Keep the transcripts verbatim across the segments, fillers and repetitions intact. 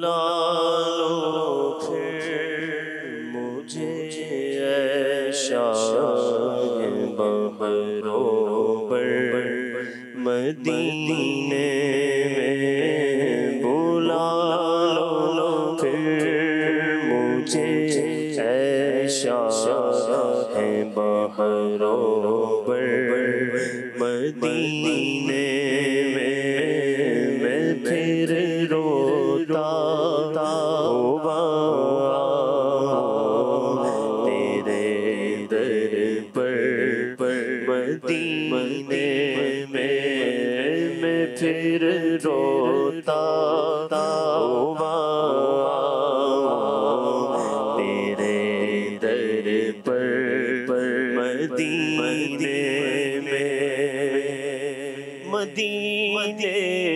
بلا لو پھر مجھے اے شاہ بہروبر مدینے میں، بلا لو پھر مجھے اے شاہ بہروبر مدینے میں، میں پھر روتا ہوا تیرے در پر مدینے میں، میں پھر روتا ہوا تیرے در پر مدینے میں، مدینے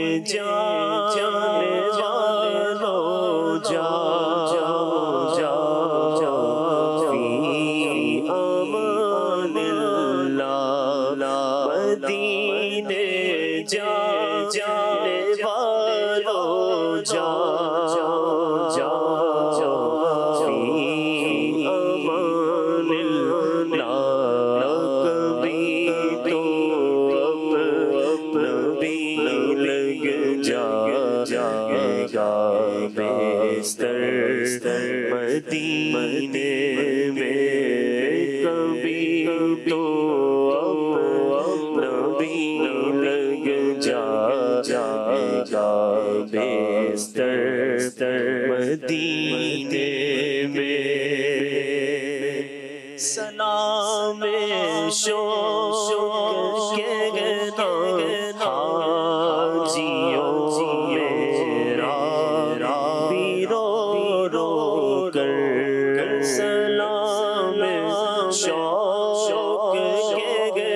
جانے والوں جا جا فی امان اللہ، مدینے جانے والوں جا جا فی امان اللہ، کبھی تو نبی لگ جائے گا بستر مدینے میں، کبھی تو نبی لگ جائے گا بستر مدینے میں، سلام شوق کے حاجیوں میرا بھی رو رو کر، سلام شوق کے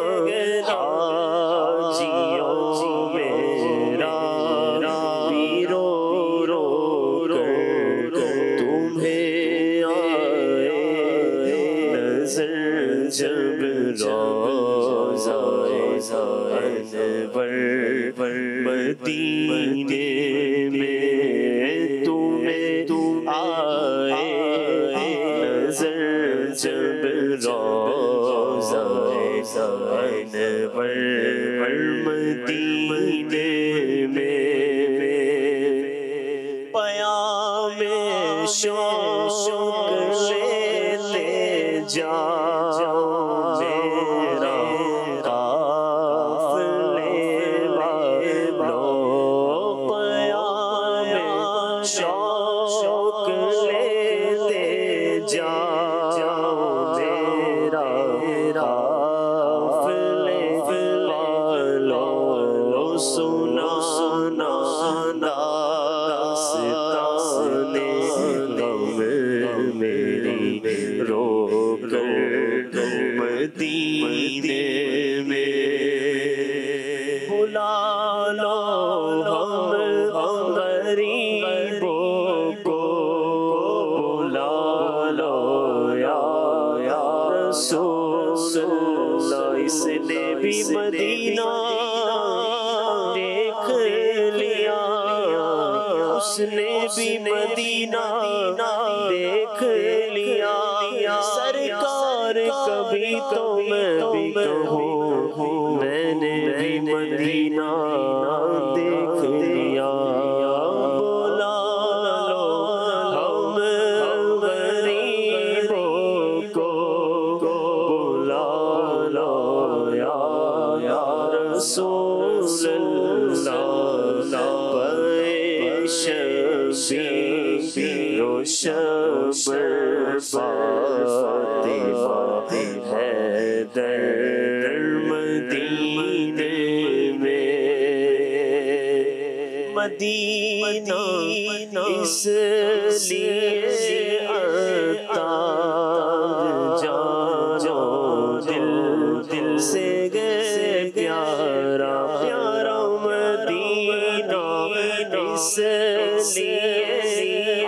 حاجیوں میرا بھی رو رو کر، تمہیں آئے نظر جب روضہ انور مدینے میں، تمہیں آئے نظر جب روضہ انور مدینے میں، پیام شوق لیتے جاؤ میرا قافلے والوں، پیام شوق لیتے جاؤ میرا قافلے والوں، سنا داستان غم میری رو کر مدینے میں، بلا لو ہم غریبوں کو، بلا لو یا رسول اللہ، اس نے بھی مدینہ دیکھ لیا، اس نے بھی مدینہ دیکھ لیا، سرکار کبھی تو میں بھی کہوں میں نے بھی مدینہ دیکھ لیا، بلا لو ہم غریبوں کو، بلا لو یا رسول اللہ، شبیر و شبر فاطمہ حیدر مدینے میں، مدینہ اس لیے عطار جان دل دل سے گئے پیارا پیارا، مدینہ اس لیے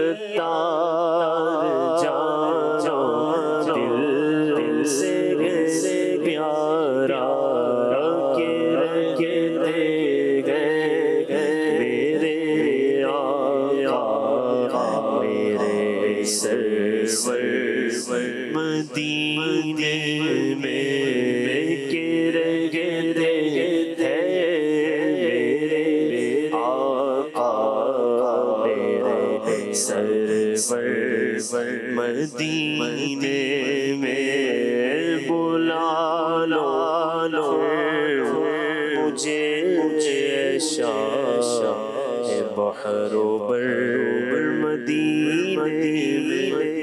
عطار جان دل دل سے گئے پیارا، رکھے رکھتے گئے میرے آقا سرور مدینے میں بلا لو مجھے شاہ بحر و بر مدینے میں